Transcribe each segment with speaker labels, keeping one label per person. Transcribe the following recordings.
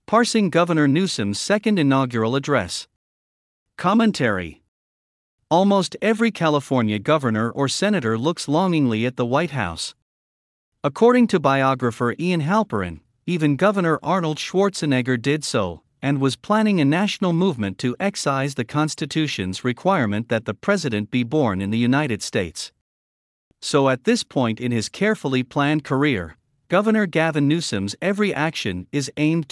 Speaker 1: Parsing Governor Newsom's second inaugural address. Commentary. Almost every California governor or senator looks longingly at the White House. According to biographer Ian Halperin, even Governor Arnold Schwarzenegger did so, and was planning a national movement to excise the Constitution's requirement that the president be born in the United States. So at this point in his carefully planned career, Governor Gavin Newsom's every action is aimed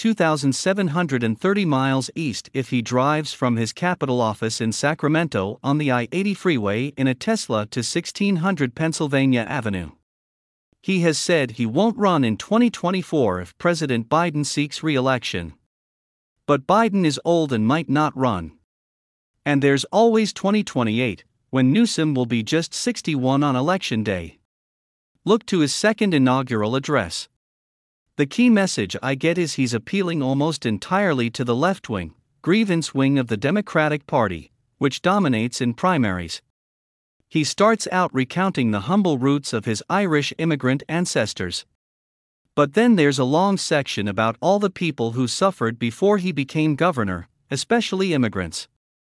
Speaker 1: 2,730 miles east if he drives from his Capitol office in Sacramento on the I-80 freeway in a Tesla to 1600 Pennsylvania Avenue. He has said he won't run in 2024 if President Biden seeks re-election. But Biden is old and might not run. And there's always 2028, when Newsom will be just 61 on Election Day. Look to his second inaugural address. The key message I get is he's appealing almost entirely to the left-wing, grievance wing of the Democratic Party, which dominates in primaries. He starts out recounting the humble roots of his Irish immigrant ancestors. But then there's a long section about all the people who suffered before he became governor, especially immigrants.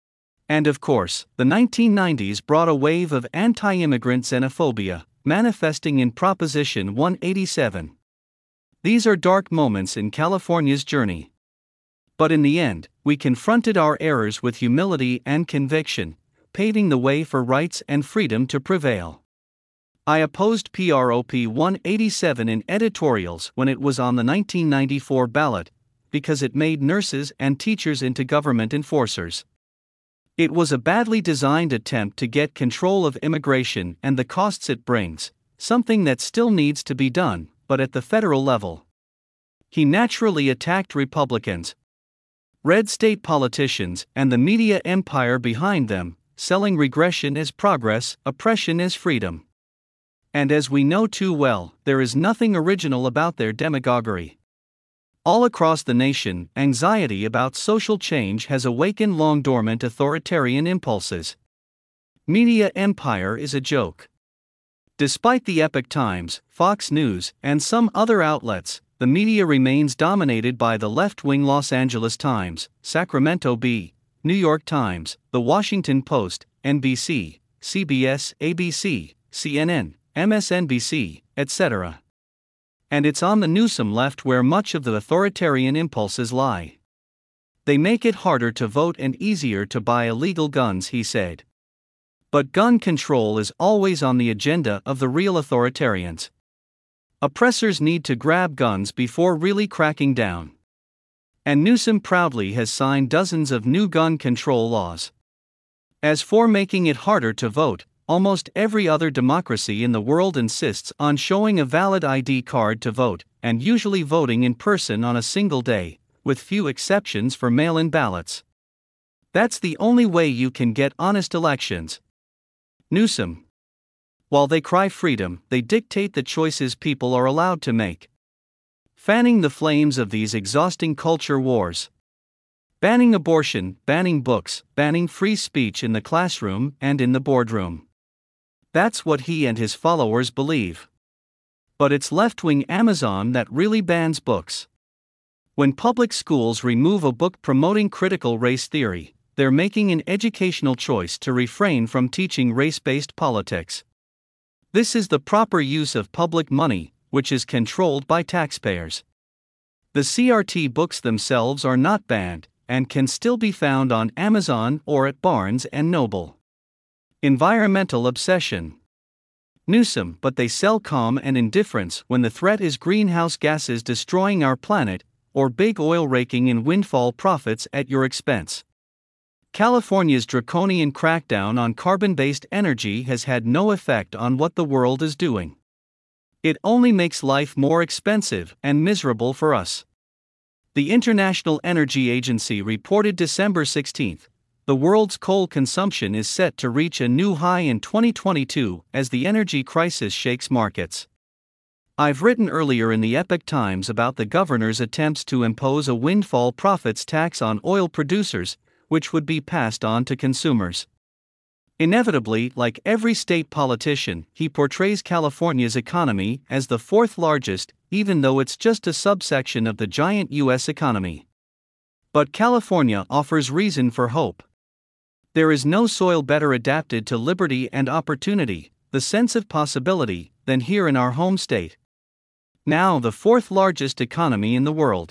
Speaker 1: And of course, the 1990s brought a wave of anti-immigrant xenophobia, manifesting in Proposition 187. These are dark moments in California's journey. But in the end, we confronted our errors with humility and conviction, paving the way for rights and freedom to prevail. I opposed Prop 187 in editorials when it was on the 1994 ballot, because it made nurses and teachers into government enforcers. It was a badly designed attempt to get control of immigration and the costs it brings, something that still needs to be done, but at the federal level. He naturally attacked Republicans, red state politicians, and the media empire behind them, selling regression as progress, oppression as freedom. And as we know too well, there is nothing original about their demagoguery. All across the nation, anxiety about social change has awakened long-dormant authoritarian impulses. Media empire is a joke. Despite the Epoch Times, Fox News, and some other outlets, the media remains dominated by the left-wing Los Angeles Times, Sacramento Bee, New York Times, The Washington Post, NBC, CBS, ABC, CNN, MSNBC, etc. And it's on the Newsom left where much of the authoritarian impulses lie. They make it harder to vote and easier to buy illegal guns, he said. But gun control is always on the agenda of the real authoritarians. Oppressors need to grab guns before really cracking down. And Newsom proudly has signed dozens of new gun control laws. As for making it harder to vote, almost every other democracy in the world insists on showing a valid ID card to vote, and usually voting in person on a single day, with few exceptions for mail-in ballots. That's the only way you can get honest elections. Newsom. While they cry freedom, they dictate the choices people are allowed to make. Fanning the flames of these exhausting culture wars. Banning abortion, banning books, banning free speech in the classroom and in the boardroom. That's what he and his followers believe. But it's left-wing Amazon that really bans books. When public schools remove a book promoting critical race theory, they're making an educational choice to refrain from teaching race-based politics. This is the proper use of public money, which is controlled by taxpayers. The CRT books themselves are not banned, and can still be found on Amazon or at Barnes & Noble. Environmental obsession. Newsom, but they sell calm and indifference when the threat is greenhouse gases destroying our planet, or big oil raking in windfall profits at your expense. California's draconian crackdown on carbon-based energy has had no effect on what the world is doing. It only makes life more expensive and miserable for us. The International Energy Agency reported December 16, the world's coal consumption is set to reach a new high in 2022 as the energy crisis shakes markets. I've written earlier in the Epoch Times about the governor's attempts to impose a windfall profits tax on oil producers, which would be passed on to consumers. Inevitably, like every state politician, he portrays California's economy as the fourth largest, even though it's just a subsection of the giant U.S. economy. But California offers reason for hope. There is no soil better adapted to liberty and opportunity, the sense of possibility, than here in our home state. Now the fourth largest economy in the world.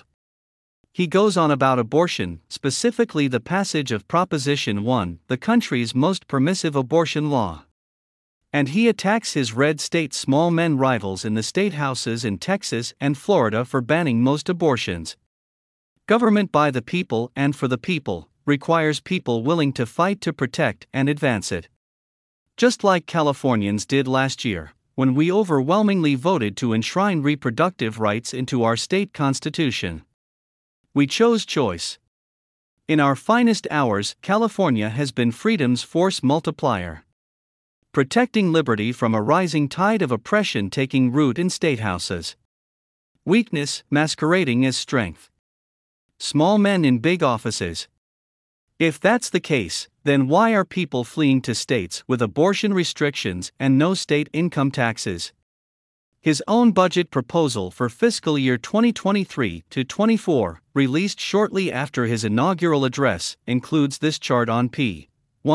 Speaker 1: He goes on about abortion, specifically the passage of Proposition 1, the country's most permissive abortion law. And he attacks his red state small men rivals in the state houses in Texas and Florida for banning most abortions. Government by the people and for the people requires people willing to fight to protect and advance it. Just like Californians did last year, when we overwhelmingly voted to enshrine reproductive rights into our state constitution. We chose choice. In our finest hours, California has been freedom's force multiplier. Protecting liberty from a rising tide of oppression taking root in statehouses. Weakness masquerading as strength. Small men in big offices. If that's the case, then why are people fleeing to states with abortion restrictions and no state income taxes? His own budget proposal for fiscal year 2023 to 24, released shortly after his inaugural address, includes this chart on p.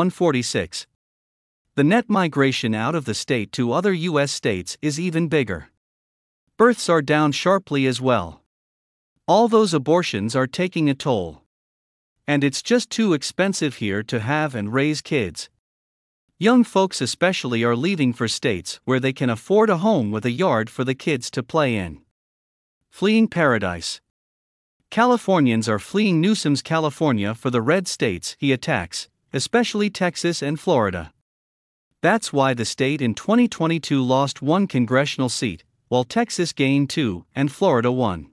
Speaker 1: 146. The net migration out of the state to other U.S. states is even bigger. Births are down sharply as well. All those abortions are taking a toll. And it's just too expensive here to have and raise kids. Young folks especially are leaving for states where they can afford a home with a yard for the kids to play in. Fleeing paradise. Californians are fleeing Newsom's California for the red states he attacks, especially Texas and Florida. That's why the state in 2022 lost 1 congressional seat, while Texas gained 2 and Florida 1.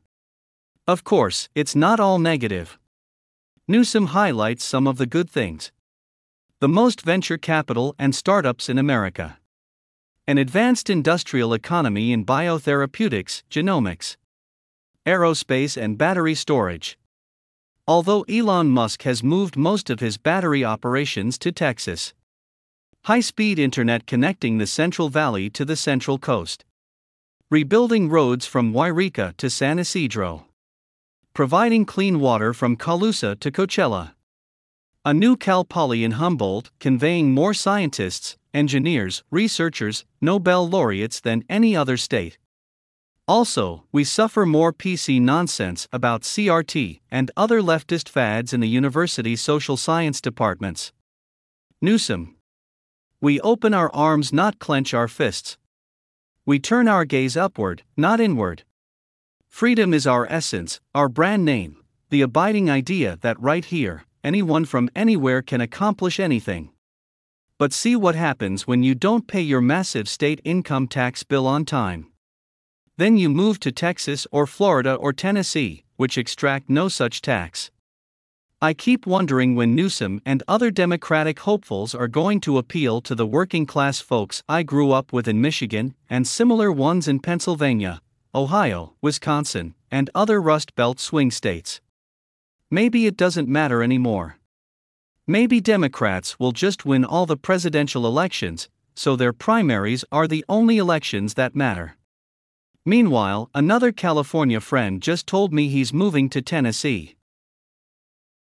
Speaker 1: Of course, it's not all negative. Newsom highlights some of the good things. The most venture capital and startups in America. An advanced industrial economy in biotherapeutics, genomics, aerospace and battery storage. Although Elon Musk has moved most of his battery operations to Texas. High-speed internet connecting the Central Valley to the Central Coast. Rebuilding roads from Wairika to San Isidro. Providing clean water from Colusa to Coachella. A new Cal Poly in Humboldt, conveying more scientists, engineers, researchers, Nobel laureates than any other state. Also, we suffer more PC nonsense about CRT and other leftist fads in the university's social science departments. Newsom. We open our arms, not clench our fists. We turn our gaze upward, not inward. Freedom is our essence, our brand name, the abiding idea that right here, anyone from anywhere can accomplish anything. But see what happens when you don't pay your massive state income tax bill on time. Then you move to Texas or Florida or Tennessee, which extract no such tax. I keep wondering when Newsom and other Democratic hopefuls are going to appeal to the working class folks I grew up with in Michigan and similar ones in Pennsylvania, Ohio, Wisconsin, and other Rust Belt swing states. Maybe it doesn't matter anymore. Maybe Democrats will just win all the presidential elections, so their primaries are the only elections that matter. Meanwhile, another California friend just told me he's moving to Tennessee.